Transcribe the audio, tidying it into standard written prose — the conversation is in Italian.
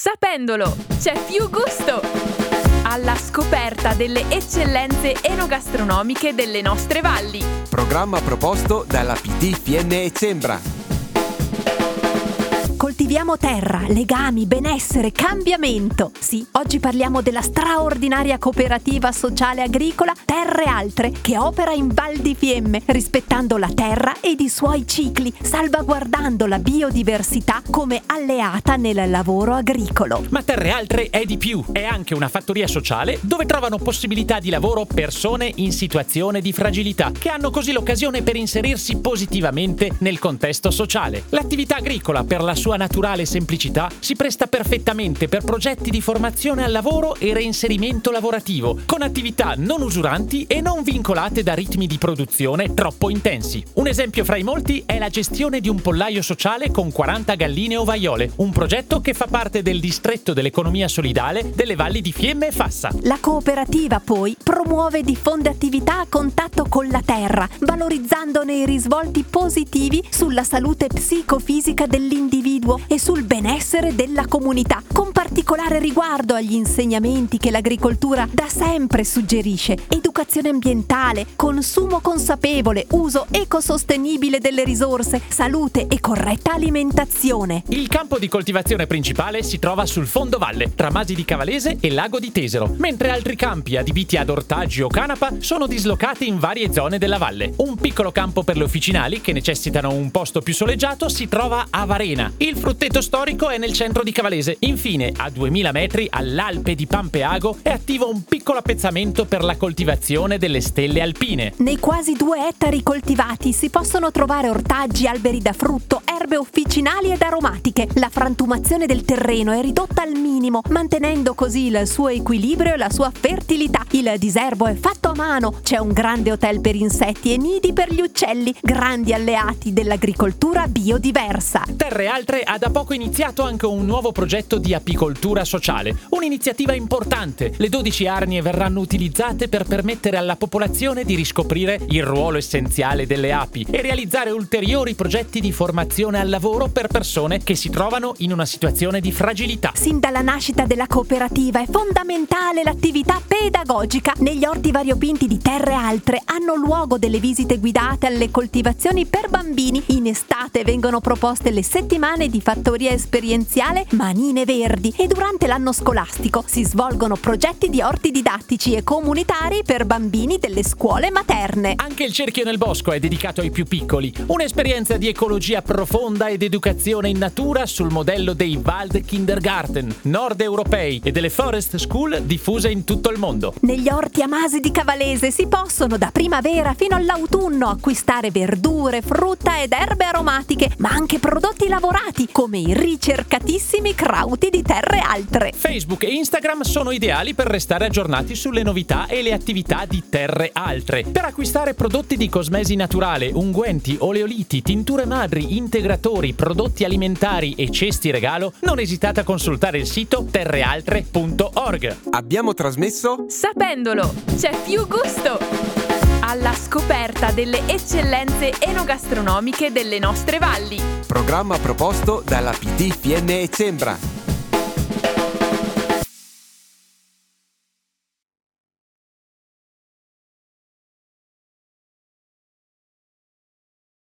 Sapendolo, c'è più gusto! Alla scoperta delle eccellenze enogastronomiche delle nostre valli. Programma proposto dalla PT Fiemme e Cembra. Coltiviamo terra, legami, benessere, cambiamento. Sì, oggi parliamo della straordinaria cooperativa sociale agricola Terre Altre, che opera in Val di Fiemme, rispettando la terra ed i suoi cicli, salvaguardando la biodiversità come alleata nel lavoro agricolo. Ma Terre Altre è di più, è anche una fattoria sociale dove trovano possibilità di lavoro persone in situazione di fragilità, che hanno così l'occasione per inserirsi positivamente nel contesto sociale. L'attività agricola, per la sua naturale semplicità, si presta perfettamente per progetti di formazione al lavoro e reinserimento lavorativo, con attività non usuranti e non vincolate da ritmi di produzione troppo intensi. Un esempio fra i molti è la gestione di un pollaio sociale con 40 galline ovaiole, un progetto che fa parte del distretto dell'economia solidale delle valli di Fiemme e Fassa. La cooperativa poi promuove e diffonde attività a contatto con la terra, valorizzandone i risvolti positivi sulla salute psicofisica dell'individuo e sul benessere della comunità, con particolare riguardo agli insegnamenti che l'agricoltura da sempre suggerisce: educazione ambientale, consumo consapevole, uso ecosostenibile delle risorse, salute e corretta alimentazione. Il campo di coltivazione principale si trova sul fondovalle, tra Masi di Cavalese e Lago di Tesero, mentre altri campi adibiti ad ortaggi o canapa sono dislocati in varie zone della valle. Un piccolo campo per le officinali, che necessitano un posto più soleggiato, si trova a Varena. Il frutteto storico è nel centro di Cavalese. Infine, a 2000 metri, all'Alpe di Pampeago, è attivo un piccolo appezzamento per la coltivazione delle stelle alpine. Nei quasi 2 ettari coltivati si possono trovare ortaggi, alberi da frutto, erbe officinali ed aromatiche. La frantumazione del terreno è ridotta al minimo, mantenendo così il suo equilibrio e la sua fertilità. Il diserbo è fatto a mano, c'è un grande hotel per insetti e nidi per gli uccelli, grandi alleati dell'agricoltura biodiversa. Terre Altre ha da poco iniziato anche un nuovo progetto di apicoltura sociale, un'iniziativa importante. Le 12 arnie verranno utilizzate per permettere alla popolazione di riscoprire il ruolo essenziale delle api e realizzare ulteriori progetti di formazione al lavoro per persone che si trovano in una situazione di fragilità. Sin dalla nascita della cooperativa è fondamentale l'attività pedagogica. Negli orti variopinti di Terre Altre hanno luogo delle visite guidate alle coltivazioni per bambini. In estate vengono proposte le settimane di fattoria esperienziale Manine Verdi e durante l'anno scolastico si svolgono progetti di orti didattici e comunitari per bambini delle scuole materne. Anche il cerchio nel bosco è dedicato ai più piccoli, un'esperienza di ecologia profonda ed educazione in natura sul modello dei Wald Kindergarten nord europei e delle Forest School diffuse in tutto il mondo. Negli orti a Masi di Cavalese si possono da primavera fino all'autunno acquistare verdure, frutta ed erbe aromatiche, ma anche prodotti lavorati come i ricercatissimi crauti di Terre Altre. Facebook e Instagram sono ideali per restare aggiornati sulle novità e le attività di Terre Altre. Per acquistare prodotti di cosmesi naturale, unguenti, oleoliti, tinture madri, integratori, prodotti alimentari e cesti regalo, non esitate a consultare il sito terrealtre.org. Abbiamo trasmesso Sapendolo, c'è più gusto! Alla scoperta delle eccellenze enogastronomiche delle nostre valli. programma proposto dalla PT Fiemme e Cembra.